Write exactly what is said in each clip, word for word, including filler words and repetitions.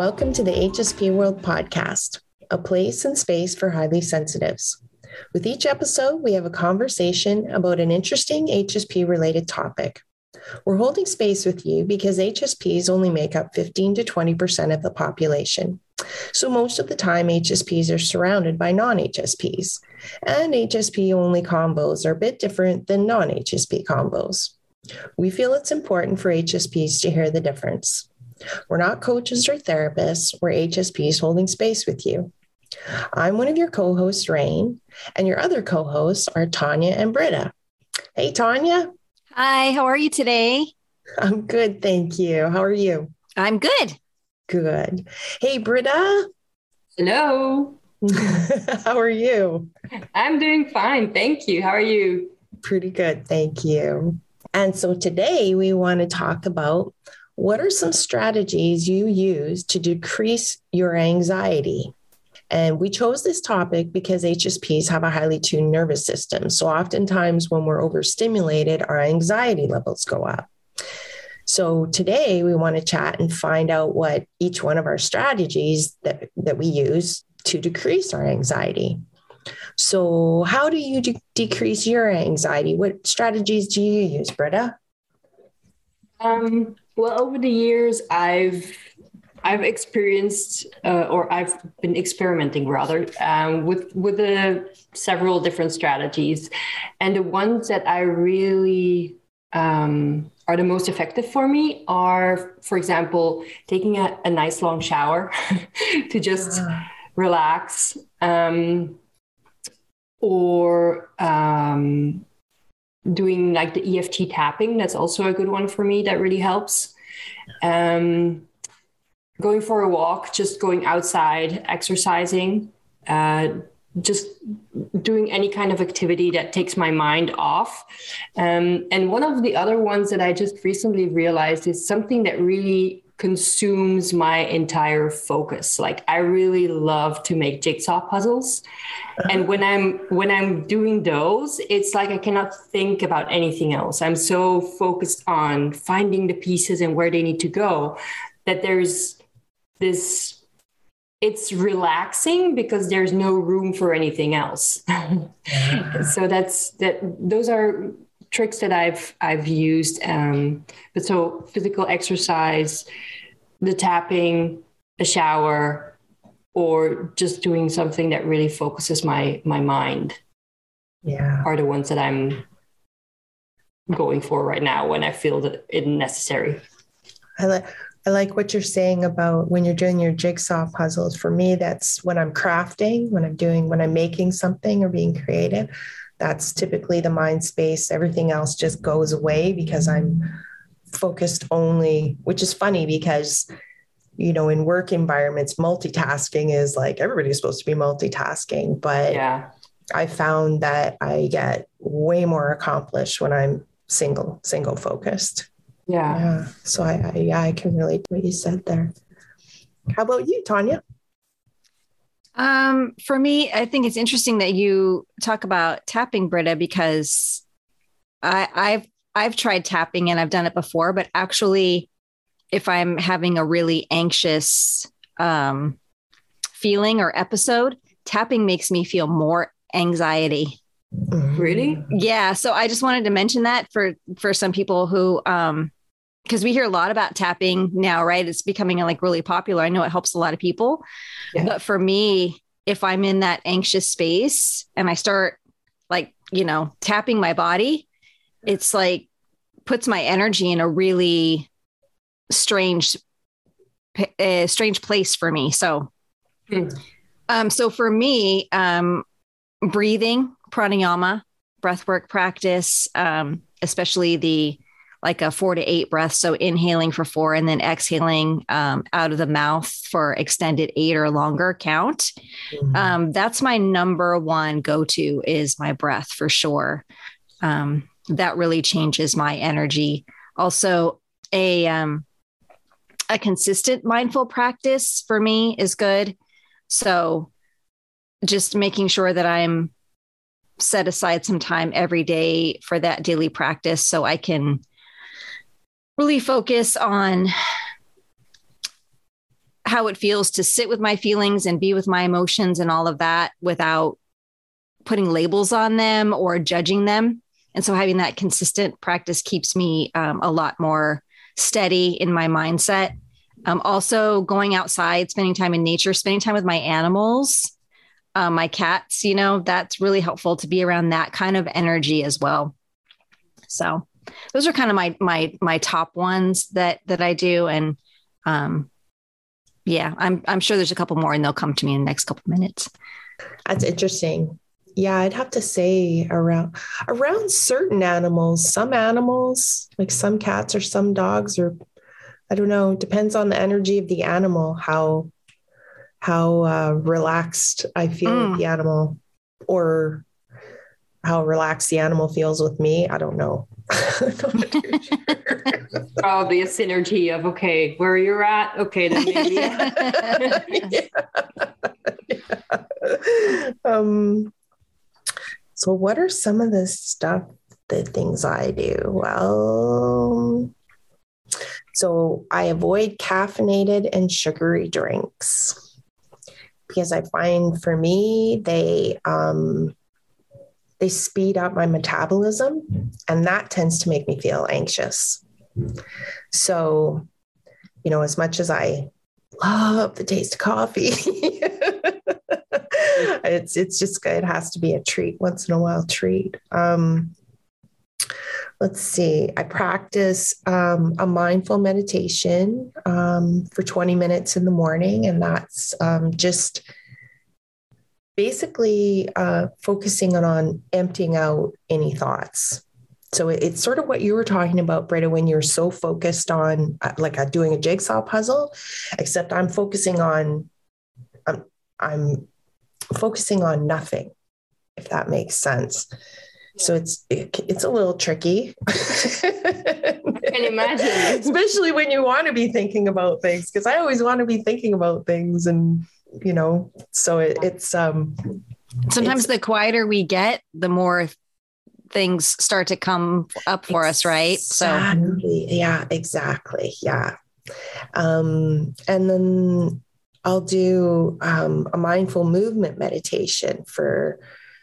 Welcome to the H S P World Podcast, a place and space for highly sensitives. With each episode, we have a conversation about an interesting H S P-related topic. We're holding space with you because H S Ps only make up fifteen to twenty percent of the population. So most of the time, H S Ps are surrounded by non-H S Ps, and H S P-only combos are a bit different than non-H S P combos. We feel it's important for H S Ps to hear the difference. We're not coaches or therapists, we're H S Ps holding space with you. I'm one of your co-hosts, Rain, and your other co-hosts are Tanya and Britta. Hey, Tanya. Hi, how are you today? I'm good, thank you. How are you? I'm good. Good. Hey, Britta. Hello. How are you? I'm doing fine, thank you. How are you? Pretty good, thank you. And so today we want to talk about what are some strategies you use to decrease your anxiety? And we chose this topic because H S Ps have a highly tuned nervous system. So oftentimes when we're overstimulated, our anxiety levels go up. So today we want to chat and find out what each one of our strategies that, that we use to decrease our anxiety. So how do you de- decrease your anxiety? What strategies do you use, Britta? Um, well, over the years, I've I've experienced, uh, or I've been experimenting rather, um, with with the several different strategies, and the ones that I really um, are the most effective for me are, for example, taking a, a nice long shower to just uh. relax, um, or um, doing like the E F T tapping. That's also a good one for me. That really helps. Um, going for a walk, just going outside, exercising, uh, just doing any kind of activity that takes my mind off. Um, and one of the other ones that I just recently realized is something that really consumes my entire focus. Like I really love to make jigsaw puzzles. And when I'm when I'm doing those, it's like I cannot think about anything else. I'm so focused on finding the pieces and where they need to go that there's this, it's relaxing because there's no room for anything else. So that's that. Those are tricks that I've I've used. Um, but so physical exercise, the tapping, a shower, or just doing something that really focuses my my mind. Yeah, are the ones that I'm going for right now when I feel that it's necessary. I like. I like what you're saying about when you're doing your jigsaw puzzles. For me, that's when I'm crafting, when I'm doing, when I'm making something or being creative. That's typically the mind space. Everything else just goes away because I'm focused only, which is funny because, you know, in work environments, multitasking is like everybody's supposed to be multitasking. But yeah. I found that I get way more accomplished when I'm single, single focused. Yeah. Yeah. So I, I, yeah, I can relate to what you said there. How about you, Tanya? Um, for me, I think it's interesting that you talk about tapping, Britta, because I, I've, I've tried tapping and I've done it before, but actually if I'm having a really anxious, um, feeling or episode, tapping makes me feel more anxiety. Really? Yeah. So I just wanted to mention that for, for some people who, um, because we hear a lot about tapping now, right? It's becoming like really popular. I know it helps a lot of people, yeah. But for me, if I'm in that anxious space and I start like, you know, tapping my body, it's like puts my energy in a really strange, uh, strange place for me. So, hmm. um, so for me, um, breathing, pranayama, breathwork practice, um, especially the like a four to eight breaths. So inhaling for four and then exhaling um, out of the mouth for extended eight or longer count. Mm-hmm. Um, that's my number one go-to is my breath for sure. Um, that really changes my energy. Also a, um, a consistent mindful practice for me is good. So just making sure that I'm set aside some time every day for that daily practice so I can really focus on how it feels to sit with my feelings and be with my emotions and all of that without putting labels on them or judging them. And so having that consistent practice keeps me um, a lot more steady in my mindset. Um, also going outside, spending time in nature, spending time with my animals, uh, my cats, you know, that's really helpful to be around that kind of energy as well. So those are kind of my, my, my top ones that, that I do. And um, yeah, I'm, I'm sure there's a couple more and they'll come to me in the next couple of minutes. That's interesting. Yeah, I'd have to say around around certain animals, some animals, like some cats or some dogs, or I don't know, depends on the energy of the animal, how how uh, relaxed I feel mm. with the animal, or how relaxed the animal feels with me. I don't know. Probably a synergy of, okay, where you're at. Okay, then maybe. yeah. Yeah. Um, so what are some of the stuff, the things I do? Well, so I avoid caffeinated and sugary drinks because I find for me, they, um, they speed up my metabolism, and that tends to make me feel anxious. So, you know, as much as I love the taste of coffee, it's it's just, it has to be a treat, once in a while treat. Um, let's see, I practice um, a mindful meditation um, for twenty minutes in the morning, and that's um, just basically uh, focusing on, on emptying out any thoughts. So it, it's sort of what you were talking about, Britta, when you're so focused on uh, like uh, doing a jigsaw puzzle, except I'm focusing on, I'm, I'm focusing on nothing, if that makes sense. So it's, it, it's a little tricky. I can imagine. Especially when you want to be thinking about things, because I always want to be thinking about things, and you know, so it, it's um sometimes it's, the quieter we get, the more things start to come up for us, right? So yeah, exactly. Yeah. Um, and then I'll do um, a mindful movement meditation for,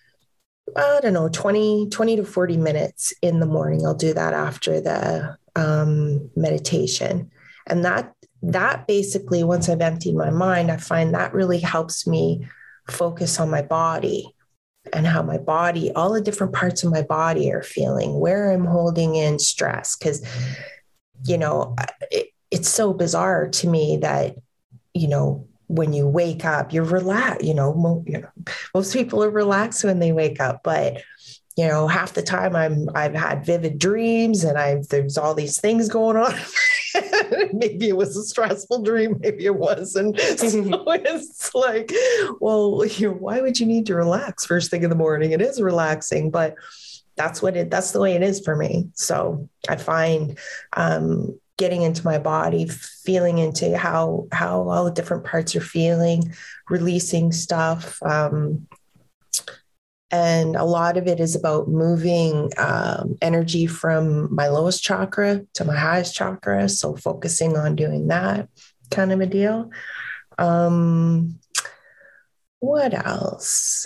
I don't know, twenty, twenty to forty minutes in the morning. I'll do that after the um, meditation. And that that basically, once I've emptied my mind, I find that really helps me focus on my body and how my body, all the different parts of my body are feeling, where I'm holding in stress. Because, you know, it, it's so bizarre to me that, you know, when you wake up, you're relaxed, you know, mo- you know, most people are relaxed when they wake up, but you know, half the time I'm, I've had vivid dreams, and I've, there's all these things going on. Maybe it was a stressful dream, maybe it wasn't. So it's like, well, you know, why would you need to relax first thing in the morning? It is relaxing, but that's what it, that's the way it is for me. So I find, um, getting into my body, feeling into how, how all the different parts are feeling, releasing stuff. Um, and a lot of it is about moving um, energy from my lowest chakra to my highest chakra. So focusing on doing that kind of a deal. Um, what else?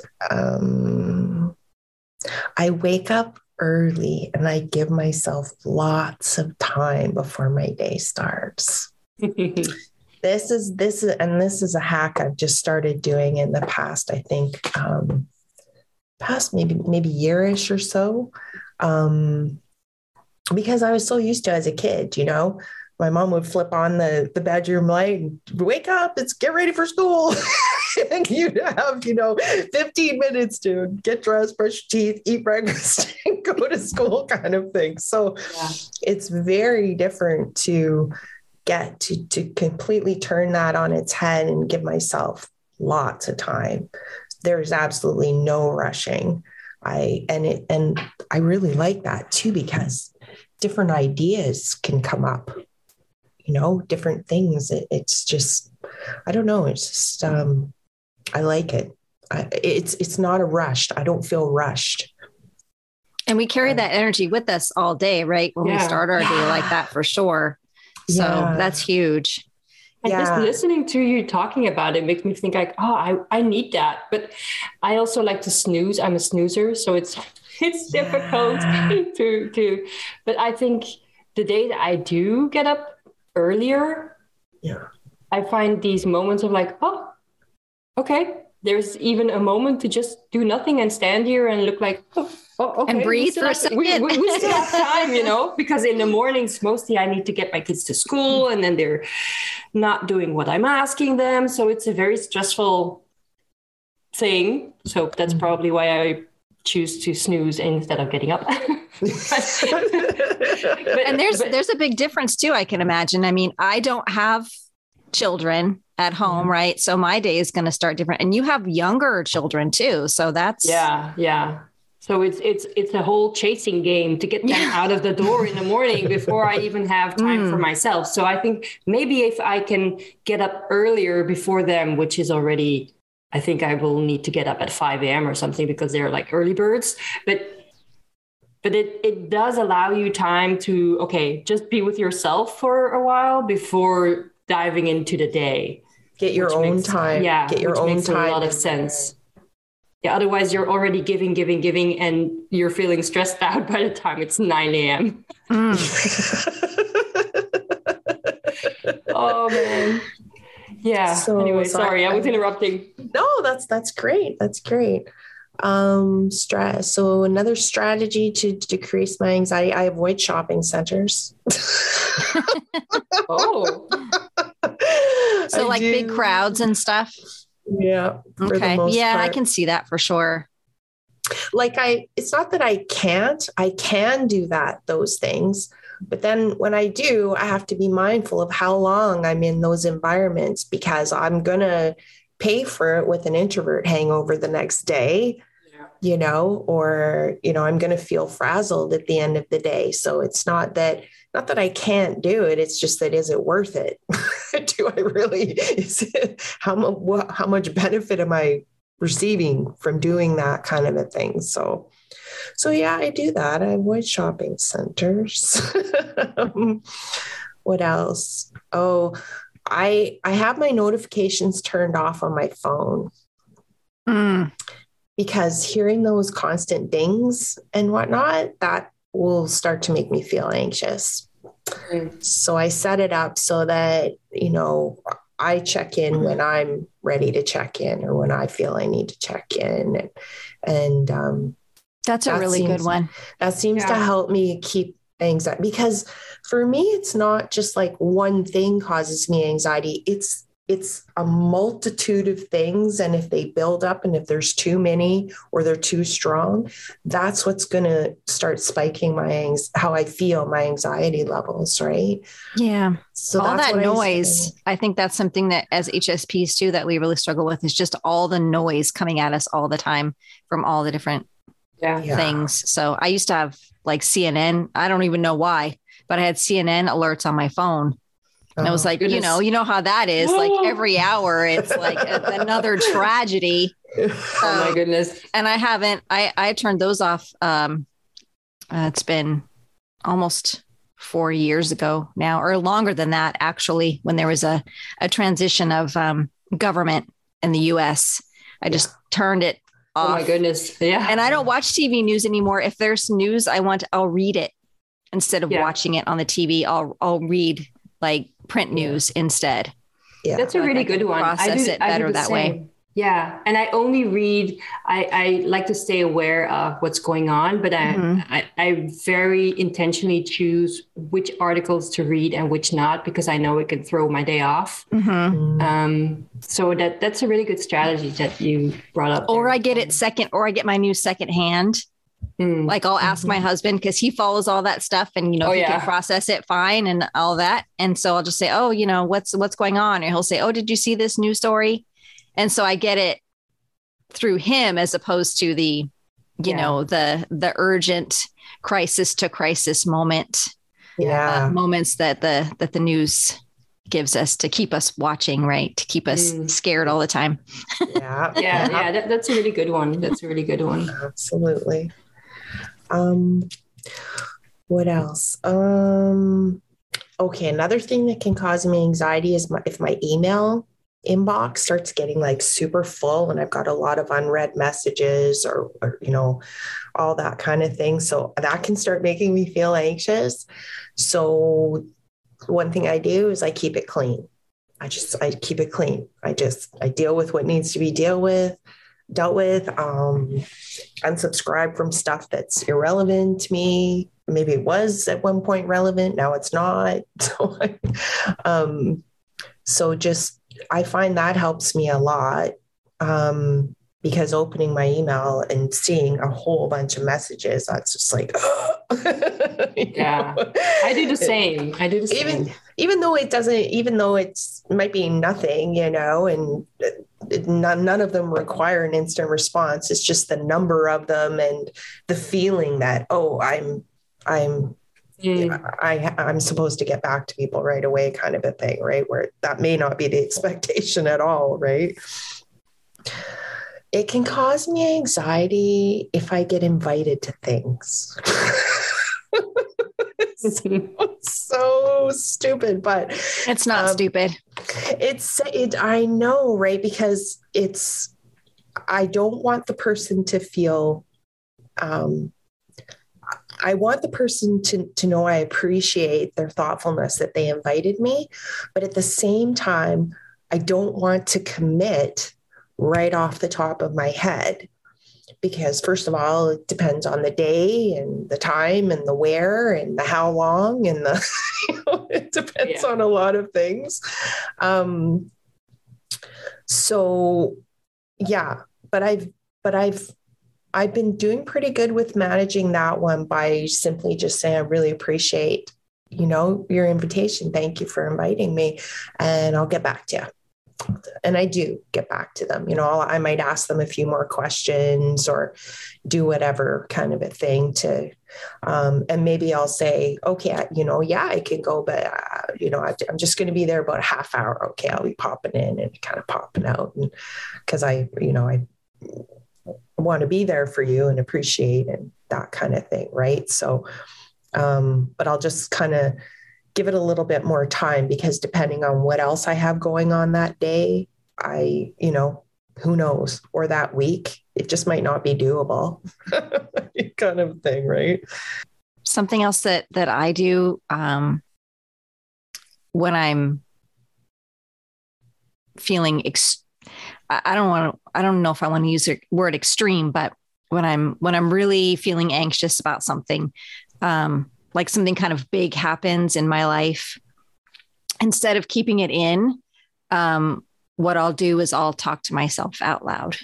Um, I wake up early and I give myself lots of time before my day starts. This is, this is, and this is a hack I've just started doing in the past, I think, um, past maybe, maybe yearish or so. Um, because I was so used to as a kid, you know, my mom would flip on the, the bedroom light and wake up, it's get ready for school. And you'd have, you know, fifteen minutes to get dressed, brush your teeth, eat breakfast, and go to school kind of thing. So yeah. It's very different to get to, to completely turn that on its head and give myself lots of time. There's absolutely no rushing. I, and it, and I really like that too, because different ideas can come up, you know, different things. It, it's just, I don't know. It's just, um, I like it. I, it's, it's not a rush. I don't feel rushed. And we carry that energy with us all day, right? When yeah. we start our yeah. day like that, for sure. So yeah. that's huge. And yeah. just listening to you talking about it makes me think like, oh, I, I need that. But I also like to snooze. I'm a snoozer. So it's it's yeah. difficult to, to, but I think the day that I do get up earlier, yeah, I find these moments of like, oh, okay. There's even a moment to just do nothing and stand here and look like, oh, oh okay. And breathe for have, a second. We, we, we still have time, you know, because in the mornings, mostly I need to get my kids to school and then they're not doing what I'm asking them. So it's a very stressful thing. So that's mm-hmm. probably why I choose to snooze instead of getting up. but, and there's, but, there's a big difference too, I can imagine. I mean, I don't have children at home, yeah. right? So my day is going to start different. And you have younger children too. So that's yeah, yeah. So it's it's it's a whole chasing game to get them yeah. out of the door in the morning before I even have time mm. for myself. So I think maybe if I can get up earlier before them, which is already, I think I will need to get up at five a.m. or something because they're like early birds. But but it it does allow you time to, okay, just be with yourself for a while before diving into the day. Get your own makes, time. Yeah, Get your which own makes time. a lot of sense. Yeah, otherwise you're already giving, giving, giving, and you're feeling stressed out by the time it's nine a.m. Mm. Oh man. Yeah. So, anyway, so sorry, I, I was interrupting. No, that's that's great. That's great. Um, stress. So another strategy to, to decrease my anxiety, I avoid shopping centers. Oh. So I like do. Big crowds and stuff. Yeah. Okay. Yeah, part. I can see that for sure. Like I, it's not that I can't, I can do that, those things. But then when I do, I have to be mindful of how long I'm in those environments because I'm going to pay for it with an introvert hangover the next day, yeah. you know, or, you know, I'm going to feel frazzled at the end of the day. So it's not that, not that I can't do it. It's just that, is it worth it? Do I really, is it, how much, how much benefit am I receiving from doing that kind of a thing? So, so yeah, I do that. I avoid shopping centers. um, what else? Oh, I, I have my notifications turned off on my phone mm. because hearing those constant dings and whatnot, that will start to make me feel anxious. Mm. So I set it up so that, you know, I check in when I'm ready to check in or when I feel I need to check in. And, and um, that's a that really seems, good one. That seems yeah. to help me keep anxiety, because for me, it's not just like one thing causes me anxiety. It's, it's a multitude of things. And if they build up and if there's too many or they're too strong, that's what's going to start spiking my anx- how I feel, my anxiety levels. Right. Yeah. So all that's that noise, I, I think that's something that as H S Ps too, that we really struggle with, is just all the noise coming at us all the time from all the different yeah. things. So I used to have like C N N. I don't even know why, but I had C N N alerts on my phone. And oh, I was like, goodness. you know, you know how that is. Like every hour, it's like a, another tragedy. Oh um, my goodness. And I haven't, I, I turned those off. Um, uh, it's been almost four years ago now, or longer than that, actually, when there was a, a transition of um, government in the U S. I just yeah. turned it off. Oh my goodness. Yeah. And I don't watch T V news anymore. If there's news I want, I'll read it instead of yeah. watching it on the T V. I'll, I'll read like print news yeah. instead. Yeah, that's a really good one. Process I do, it better that same. way. Yeah. And I only read, I, I like to stay aware of what's going on, but I, mm-hmm. I, I very intentionally choose which articles to read and which not, because I know it can throw my day off. Mm-hmm. Um, so that that's a really good strategy that you brought up. Or there. I get it second, or I get my news secondhand. Mm. Like I'll ask mm-hmm. my husband, because he follows all that stuff and, you know, oh, he yeah. can process it fine and all that. And so I'll just say, oh, you know, what's, what's going on? And he'll say, oh, did you see this news story? And so I get it through him as opposed to the, you yeah. know, the, the urgent crisis to crisis moment, yeah, uh, moments that the, that the news gives us to keep us watching, right? To keep us mm. scared all the time. Yeah. yeah. Yeah. That, that's a really good one. That's a really good one. Absolutely. Um, what else? Um, okay, another thing that can cause me anxiety is my, if my email inbox starts getting like super full and I've got a lot of unread messages or, or, you know, all that kind of thing. So that can start making me feel anxious. So one thing I do is I keep it clean. I just, I keep it clean. I just, I deal with what needs to be dealt with, dealt with, um, unsubscribe from stuff that's irrelevant to me. Maybe it was at one point relevant. Now it's not. So, I, um, so just, I find that helps me a lot, um, because opening my email and seeing a whole bunch of messages, that's just like, yeah, know? I do the same. I do the same. Even, even though it doesn't, even though it's it might be nothing, you know, and it, none, none of them require an instant response. It's just the number of them and the feeling that, oh, I'm, I'm, Mm. I, I'm supposed to get back to people right away kind of a thing, right? Where that may not be the expectation at all, right? It can cause me anxiety if I get invited to things. It's so, so stupid, but it's not um, stupid. It's, it, I know, right? Because it's, I don't want the person to feel, um, I want the person to, to know I appreciate their thoughtfulness that they invited me. But at the same time, I don't want to commit right off the top of my head. Because first of all, it depends on the day and the time and the where and the how long and the, you know, it depends yeah. on a lot of things. Um, so yeah, but I've, but I've, I've been doing pretty good with managing that one by simply just saying, I really appreciate, you know, your invitation. Thank you for inviting me, and I'll get back to you. And I do get back to them. You know, I'll, I might ask them a few more questions or do whatever kind of a thing to, um, and maybe I'll say, okay, you know, yeah, I can go, but uh, you know, I, I'm just going to be there about a half hour. Okay. I'll be popping in and kind of popping out. And cause I, you know, I, want to be there for you and appreciate and that kind of thing. Right. So, um, but I'll just kind of give it a little bit more time because depending on what else I have going on that day, I, you know, who knows, or that week, it just might not be doable kind of thing. Right. Something else that, that I do, um, when I'm feeling ex- I don't want to, I don't know if I want to use the word extreme, but when I'm, when I'm really feeling anxious about something, um, like something kind of big happens in my life, instead of keeping it in, um, what I'll do is I'll talk to myself out loud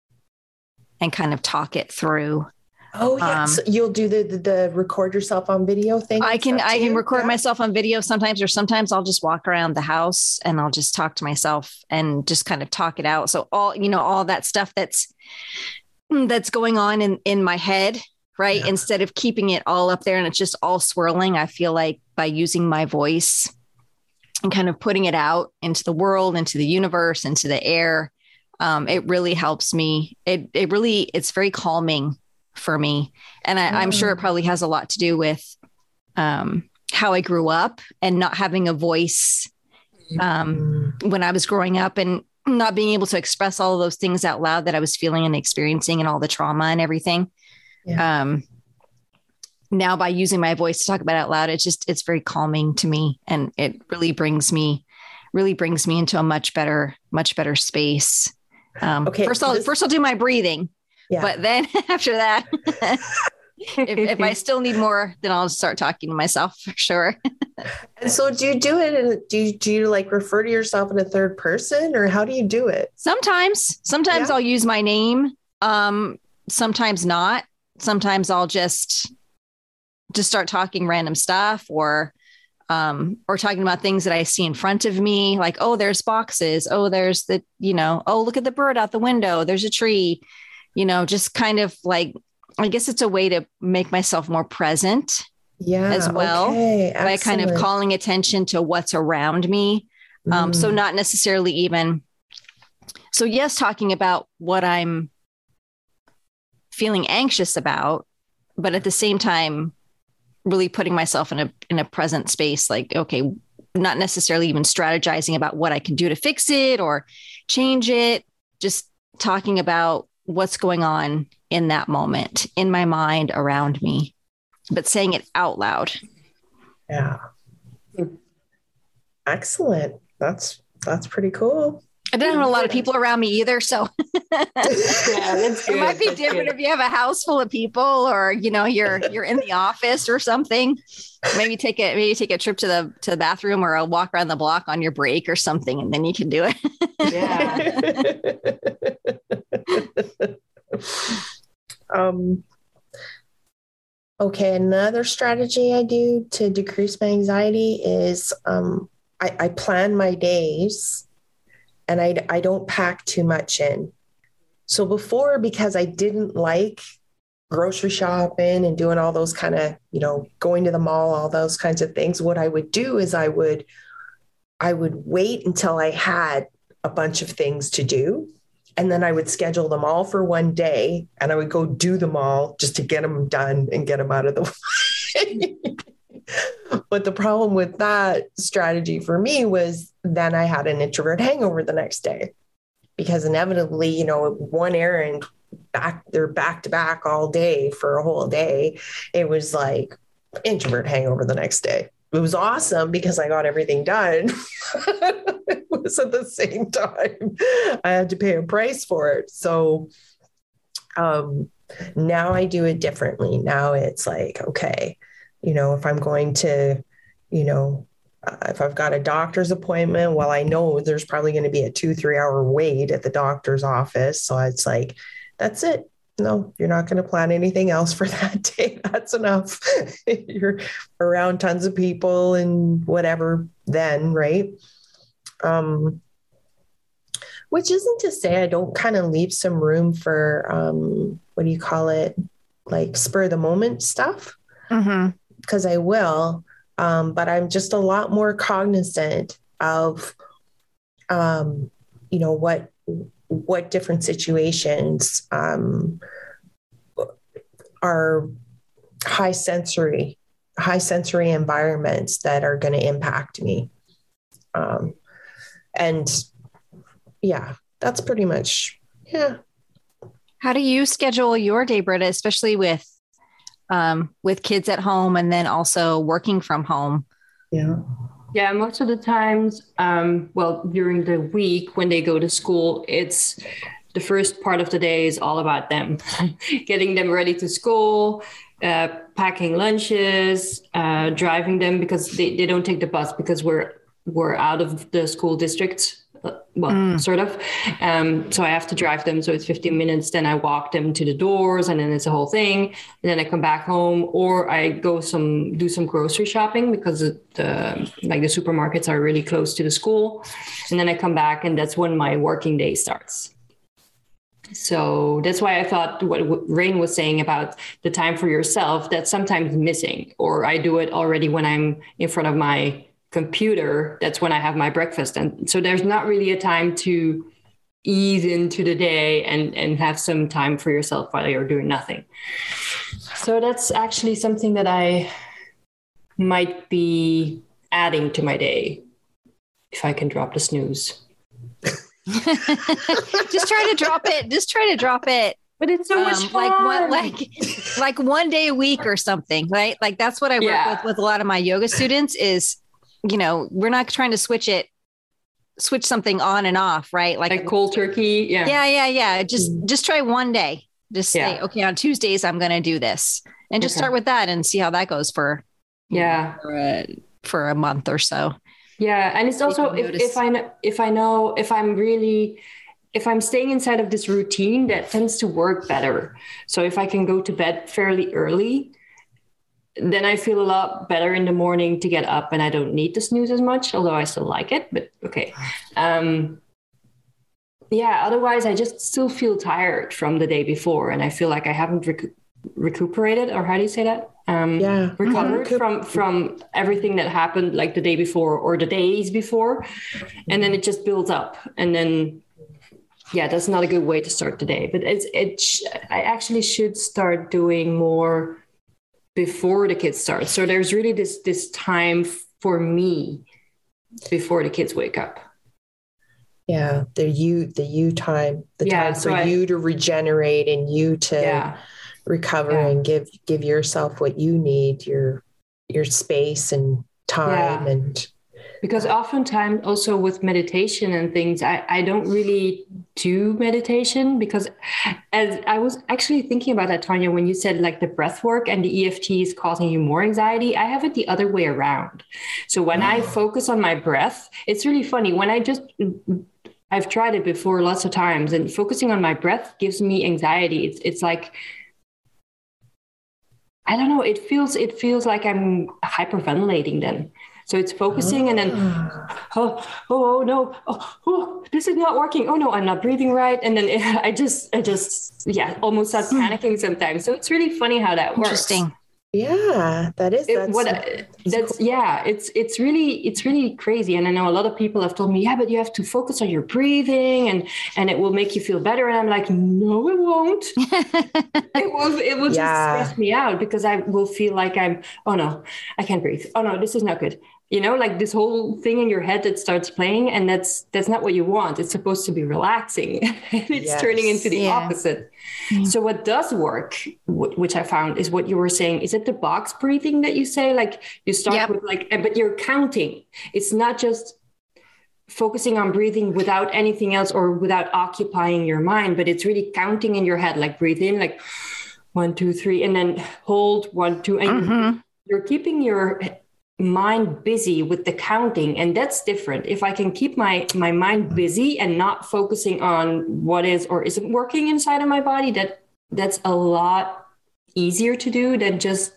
and kind of talk it through. Oh yeah. Um, so you'll do the, the, the record yourself on video thing. I can, I can record yeah. myself on video sometimes, or sometimes I'll just walk around the house and I'll just talk to myself and just kind of talk it out. So all, you know, all that stuff that's, that's going on in, in my head, right. Yeah. Instead of keeping it all up there and it's just all swirling, I feel like by using my voice and kind of putting it out into the world, into the universe, into the air, um, it really helps me. It, it really, it's very calming for me. And I, mm. I'm sure it probably has a lot to do with um, how I grew up and not having a voice um, mm. when I was growing up and not being able to express all of those things out loud that I was feeling and experiencing and all the trauma and everything. Yeah. Um, now by using my voice to talk about it out loud, it's just, it's very calming to me. And it really brings me, really brings me into a much better, much better space. Um, okay. First I'll, this- first I'll do my breathing. Yeah. But then after that, if, if I still need more, then I'll start talking to myself for sure. And so do you do it? In, do you, do you like refer to yourself in a third person or how do you do it? Sometimes, sometimes yeah. I'll use my name. Um, sometimes not. Sometimes I'll just, just start talking random stuff or, um, or talking about things that I see in front of me. Like, oh, there's boxes. Oh, there's the, you know, oh, look at the bird out the window. There's a tree. You know, just kind of like, I guess it's a way to make myself more present yeah, as well okay, by kind of calling attention to what's around me. Mm. Um, so not necessarily even, so yes, talking about what I'm feeling anxious about, but at the same time, really putting myself in a in a present space, like, okay, not necessarily even strategizing about what I can do to fix it or change it, just talking about what's going on in that moment in my mind around me, but saying it out loud. Yeah. Excellent. That's, that's pretty cool. I don't have a lot of people around me either. So yeah, that's good. It might be That's different good. if you have a house full of people, or, you know, you're, you're in the office or something. Maybe take it, maybe take a trip to the, to the bathroom, or a walk around the block on your break or something. And then you can do it. Yeah. um, okay. Another strategy I do to decrease my anxiety is, um, I, I plan my days, and I, I don't pack too much in. So before, because I didn't like grocery shopping and doing all those kind of, you know, going to the mall, all those kinds of things, what I would do is I would, I would wait until I had a bunch of things to do. And then I would schedule them all for one day, and I would go do them all just to get them done and get them out of the way. But the problem with that strategy for me was then I had an introvert hangover the next day, because inevitably, you know, one errand back, they're back to back all day for a whole day. It was like introvert hangover the next day. It was awesome because I got everything done. It was at the same time I had to pay a price for it. So um, now I do it differently. Now it's like, okay, you know, if I'm going to, you know, uh, if I've got a doctor's appointment, well, I know there's probably going to be a two, three hour wait at the doctor's office. So it's like, that's it. No, you're not going to plan anything else for that day. That's enough. You're around tons of people and whatever then, right? Um, which isn't to say I don't kind of leave some room for, um, what do you call it? Like spur of the moment stuff. Mm-hmm. Because I will, um, but I'm just a lot more cognizant of, um, you know, what what different situations um, are high sensory, high sensory environments that are going to impact me. Um, and yeah, that's pretty much, yeah. How do you schedule your day, Britta, especially with um, with kids at home and then also working from home? Yeah. Yeah, most of the times, um, well, during the week when they go to school, it's the first part of the day is all about them, getting them ready to school, uh, packing lunches, uh, driving them, because they, they don't take the bus because we're we're out of the school district. Well, mm. sort of. Um, so I have to drive them. So it's fifteen minutes. Then I walk them to the doors, and then it's a whole thing. And then I come back home, or I go some do some grocery shopping because the like the supermarkets are really close to the school. And then I come back, and that's when my working day starts. So that's why I thought what Rain was saying about the time for yourself, that's sometimes missing, or I do it already when I'm in front of my computer. That's when I have my breakfast. And so there's not really a time to ease into the day and, and have some time for yourself while you're doing nothing. So that's actually something that I might be adding to my day if I can drop the snooze. Just try to drop it. Just try to drop it. But it's so much um, fun. Like one, like, like one day a week or something, right? Like that's what I work yeah. with with a lot of my yoga students is, you know, we're not trying to switch it, switch something on and off, right? Like, like cold turkey. Yeah. Yeah. Yeah. Yeah. Just, just try one day. Just say, yeah. okay, on Tuesdays, I'm going to do this, and just okay. start with that and see how that goes for, yeah, for a, for a month or so. Yeah. And it's also, if, if I know, if I know, if I'm really, if I'm staying inside of this routine, that tends to work better. So if I can go to bed fairly early, then I feel a lot better in the morning to get up, and I don't need to snooze as much, although I still like it, but okay. Um, yeah, otherwise I just still feel tired from the day before, and I feel like I haven't rec- recuperated, or how do you say that? Um, yeah. Recovered mm-hmm. from, from everything that happened like the day before or the days before. And then it just builds up, and then, yeah, that's not a good way to start the day, but it's, it, sh- I actually should start doing more before the kids start. So there's really this this time for me before the kids wake up. Yeah, the you, the you time, the yeah, time so for I, you to regenerate and you to yeah. recover yeah. and give give yourself what you need, your your space and time. Yeah. And because oftentimes also with meditation and things, I, I don't really do meditation because as I was actually thinking about that, Tanya, when you said like the breath work and the E F T is causing you more anxiety, I have it the other way around. So when oh. I focus on my breath, it's really funny. When I just, I've tried it before lots of times, and focusing on my breath gives me anxiety. It's it's like, I don't know, it feels it feels like I'm hyperventilating then. So it's focusing oh. and then, oh, oh, oh no, oh, oh, this is not working. Oh no, I'm not breathing right. And then it, I just, I just, yeah, almost start panicking sometimes. So it's really funny how that works. Interesting. Yeah, that is, it, that's, what, that's, that's cool. yeah, it's, it's really, it's really crazy. And I know a lot of people have told me, yeah, but you have to focus on your breathing and, and it will make you feel better. And I'm like, no, it won't. it will, it will yeah. just stress me out because I will feel like I'm, oh no, I can't breathe. Oh no, this is not good. You know, like this whole thing in your head that starts playing, and that's that's not what you want. It's supposed to be relaxing. It's yes. turning into the yeah. opposite. Mm-hmm. So what does work, w- which I found, is what you were saying. Is it the box breathing that you say? Like you start yep. with like, but you're counting. It's not just focusing on breathing without anything else or without occupying your mind, but it's really counting in your head, like breathe in, like one, two, three, and then hold one, two, and mm-hmm. you're, you're keeping your mind busy with the counting, and that's different. If I can keep my my mind busy and not focusing on what is or isn't working inside of my body, that that's a lot easier to do than just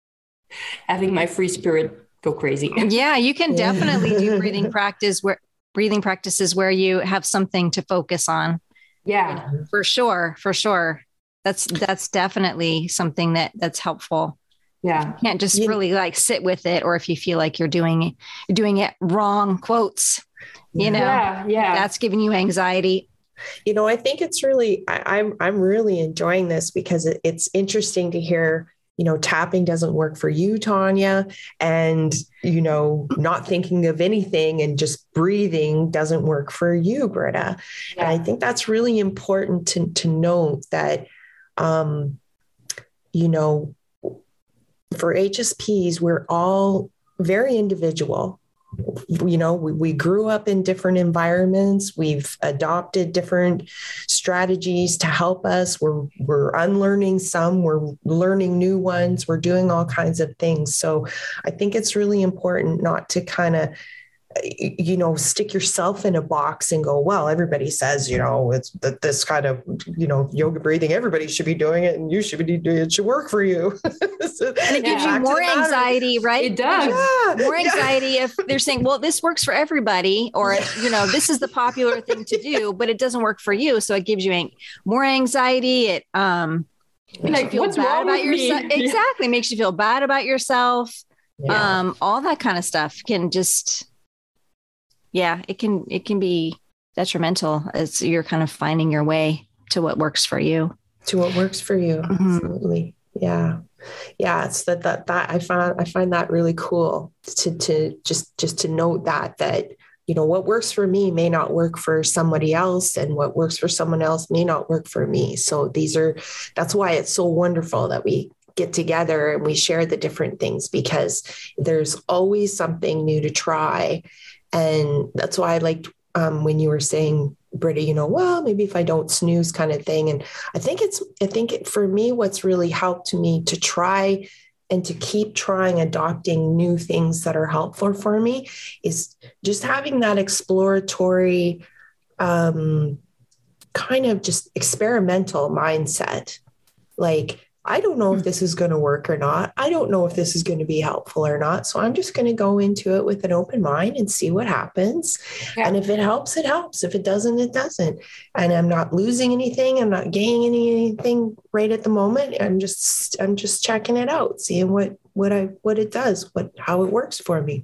having my free spirit go crazy. Yeah, you can yeah. definitely do breathing practice where breathing practices where you have something to focus on. Yeah, you know, for sure, for sure. That's that's definitely something that that's helpful. Yeah. You can't just you, really like sit with it, or if you feel like you're doing you're doing it wrong, quotes, you know, yeah, yeah. that's giving you anxiety. You know, I think it's really, I, I'm, I'm really enjoying this because it, it's interesting to hear, you know, tapping doesn't work for you, Tanya, and, you know, not thinking of anything and just breathing doesn't work for you, Britta. Yeah. And I think that's really important to, to note that, um, you know, for H S Ps, we're all very individual. You know, we, we grew up in different environments. We've adopted different strategies to help us. We're, we're unlearning some, we're learning new ones. We're doing all kinds of things. So I think it's really important not to kind of, you know, stick yourself in a box and go, well, everybody says, you know, it's that this kind of, you know, yoga breathing, everybody should be doing it and you should be doing it. It should work for you. So, and it gives yeah. you more anxiety, right? It does. Yeah. More anxiety yeah. if they're saying, well, this works for everybody, or, you know, this is the popular thing to do, but it doesn't work for you. So it gives you an- more anxiety. It um, makes like, you feel what's bad wrong about yourself. Exactly. Yeah. Makes you feel bad about yourself. Yeah. Um, all that kind of stuff can just... Yeah, it can it can be detrimental as you're kind of finding your way to what works for you. To what works for you. Mm-hmm. Absolutely. Yeah. Yeah. It's that that that I find I find that really cool to to just just to note that that, you know, what works for me may not work for somebody else, and what works for someone else may not work for me. So these are that's why it's so wonderful that we get together and we share the different things, because there's always something new to try. And that's why I liked um, when you were saying, Britta, you know, well, maybe if I don't snooze kind of thing. And I think it's, I think it, for me, what's really helped me to try and to keep trying adopting new things that are helpful for me is just having that exploratory um, kind of just experimental mindset. Like, I don't know if this is going to work or not. I don't know if this is going to be helpful or not. So I'm just going to go into it with an open mind and see what happens. Yeah. And if it helps, it helps. If it doesn't, it doesn't. And I'm not losing anything. I'm not gaining anything right at the moment. I'm just, I'm just checking it out, seeing what, what I, what it does, what, how it works for me.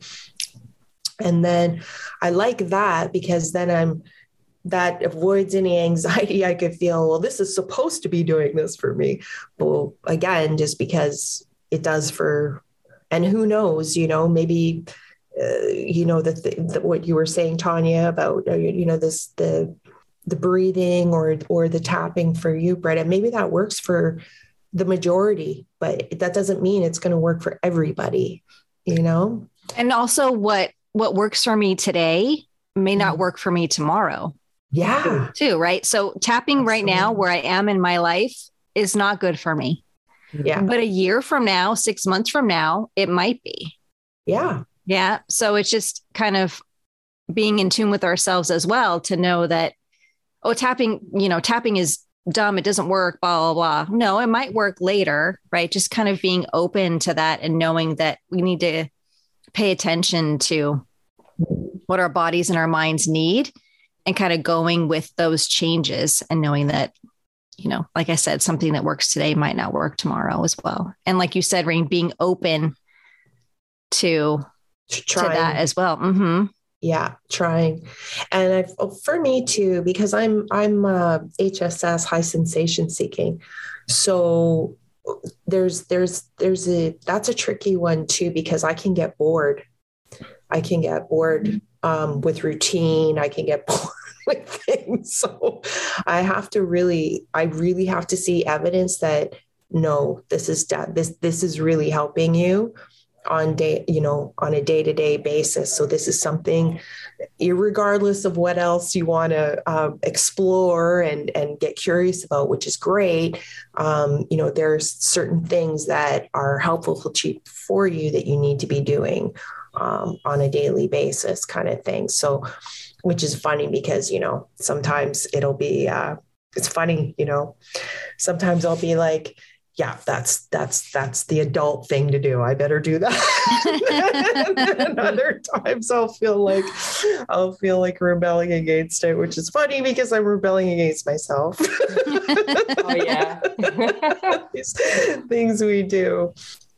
And then I like that because then I'm, that avoids any anxiety I could feel. Well, this is supposed to be doing this for me. Well, again, just because it does for, and who knows, you know, maybe, uh, you know, the, the, what you were saying, Tanya, about, uh, you know, this, the, the breathing or, or the tapping for you, Britta, maybe that works for the majority, but that doesn't mean it's going to work for everybody, you know? And also what, what works for me today may not work for me tomorrow. Yeah. Too, right? So tapping Absolutely. Right now where I am in my life is not good for me. Yeah. But a year from now, six months from now, it might be. Yeah. Yeah. So it's just kind of being in tune with ourselves as well to know that, oh, tapping, you know, tapping is dumb. It doesn't work, blah, blah, blah. No, it might work later, right? Just kind of being open to that and knowing that we need to pay attention to what our bodies and our minds need and kind of going with those changes and knowing that, you know, like I said, something that works today might not work tomorrow as well. And like you said, Rain, being open to, to that as well. Mm-hmm. Yeah, trying. And I, for me too, because I'm, I'm uh, H S S, high sensation seeking. So there's, there's, there's a, that's a tricky one too, because I can get bored. I can get bored um, with routine. I can get bored with things. So I have to really, I really have to see evidence that no, this is, this, this is really helping you on day, you know, on a day-to-day basis. So this is something, irregardless of what else you want to uh, explore and, and get curious about, which is great. Um, you know, there's certain things that are helpful for you that you need to be doing um, on a daily basis kind of thing. So, which is funny because, you know, sometimes it'll be, uh, it's funny, you know, sometimes I'll be like, yeah, that's, that's, that's the adult thing to do. I better do that. And other times I'll feel like, I'll feel like rebelling against it, which is funny because I'm rebelling against myself. Oh yeah. These things we do.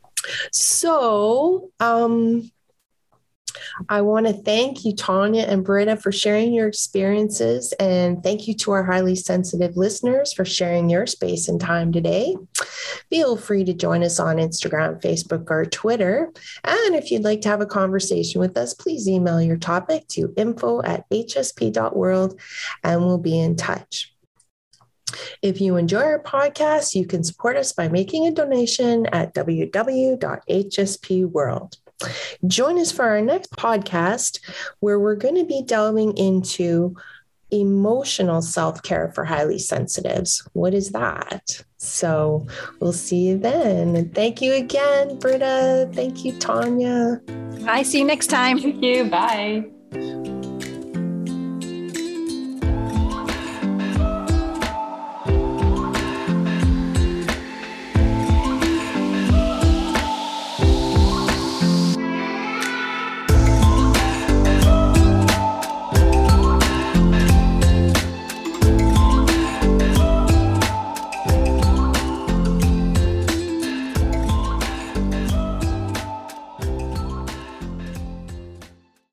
So, um, I want to thank you, Tanya and Britta, for sharing your experiences. And thank you to our highly sensitive listeners for sharing your space and time today. Feel free to join us on Instagram, Facebook, or Twitter. And if you'd like to have a conversation with us, please email your topic to info at h s p dot world and we'll be in touch. If you enjoy our podcast, you can support us by making a donation at w w w dot h s p world. Join us for our next podcast, where we're going to be delving into emotional self-care for highly sensitives. What is that? So we'll see you then. And thank you again, Britta. Thank you, Tanya. Bye. See you next time. Thank you. Bye.